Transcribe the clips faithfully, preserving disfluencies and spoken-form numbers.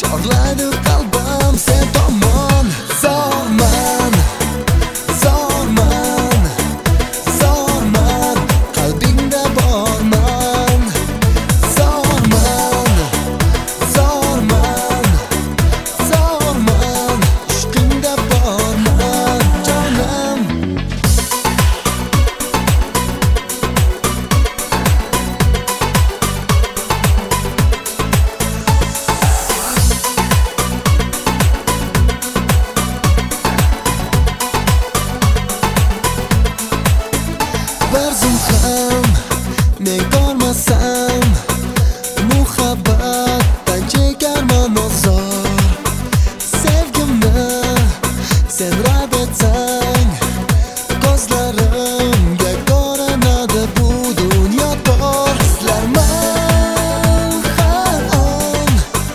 chorlaydi qalbim sen tomon. Zorman, zorman, zorman, qalbingda borman. Zorman, zorman, zorman, ishqingda borman jonim. Bir zum ham men ko'rmasam muhabbatdan chekarman ozor. Sevgimni sen rad etsang ko'zlarimga ko'rinadi bu dunyo tor. Izlarman har on,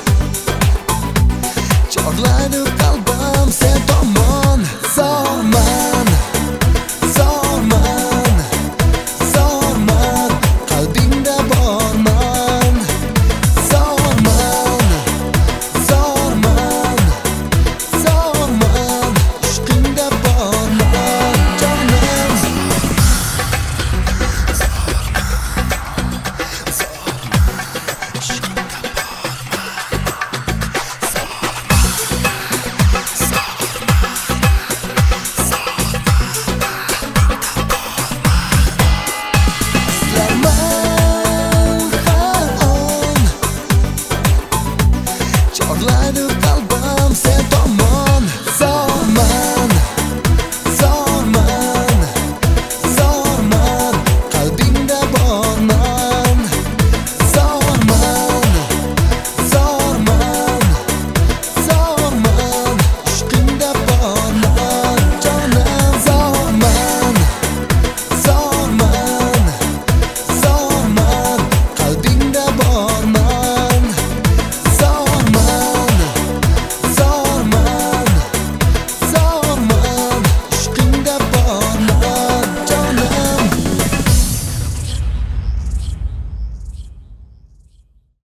chorlaydi qalbim sen tomon. Zorman, zorman, zorman, qalbingda borman. Zorman, zorman, zorman, ishqingda borman jonim. Izlarman har on, chorlaydi qalbim sen